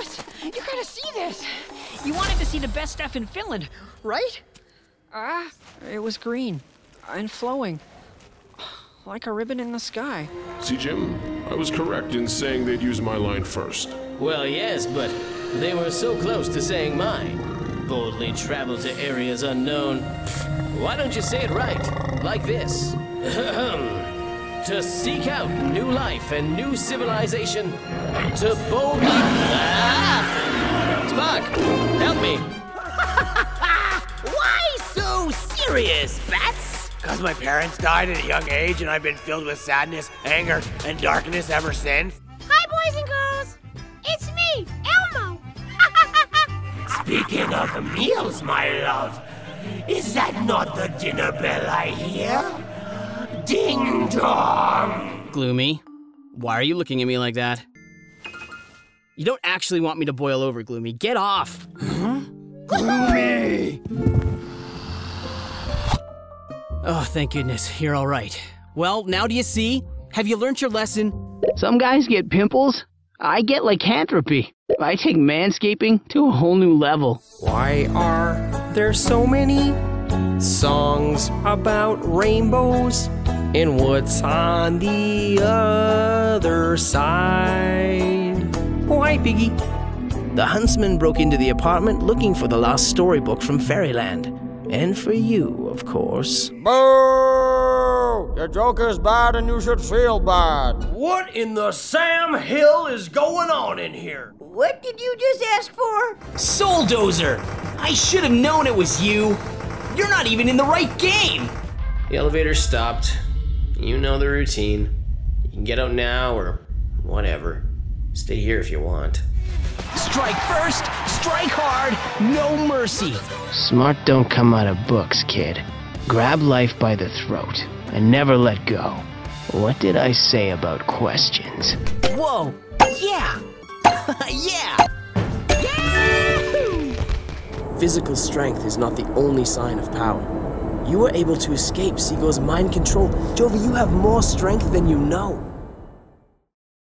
Louis, you gotta see this. You wanted to see the best stuff in Finland, right? It was green and flowing, like a ribbon in the sky. See, Jim, I was correct in saying they'd use my line first. Well, yes, but they were so close to saying mine. Boldly travel to areas unknown. Why don't you say it right, like this? To seek out new life and new civilization. To boldly... Spock, help me. Why so serious, Bats? Because my parents died at a young age and I've been filled with sadness, anger, and darkness ever since. Hi, boys and girls. It's me, Elmo. Speaking of meals, my love, is that not the dinner bell I hear? Ding dong! Gloomy, why are you looking at me like that? You don't actually want me to boil over, Gloomy. Get off! Gloomy! Oh, thank goodness, you're all right. Well, now do you see? Have you learned your lesson? Some guys get pimples. I get lycanthropy. I take manscaping to a whole new level. Why are there so many songs about rainbows? And what's on the other side? Why, Piggy? The huntsman broke into the apartment looking for the lost storybook from Fairyland. And for you, of course. Boo! Your joke is bad and you should feel bad. What in the Sam Hill is going on in here? What did you just ask for? Souldozer! I should have known it was you! You're not even in the right game! The elevator stopped. You know the routine. You can get out now or whatever. Stay here if you want. Strike first, strike hard, no mercy. Smart don't come out of books, kid. Grab life by the throat and never let go. What did I say about questions? Whoa, yeah. Yeah. Yahoo! Physical strength is not the only sign of power. You were able to escape Seagull's mind control. Jovi, you have more strength than you know.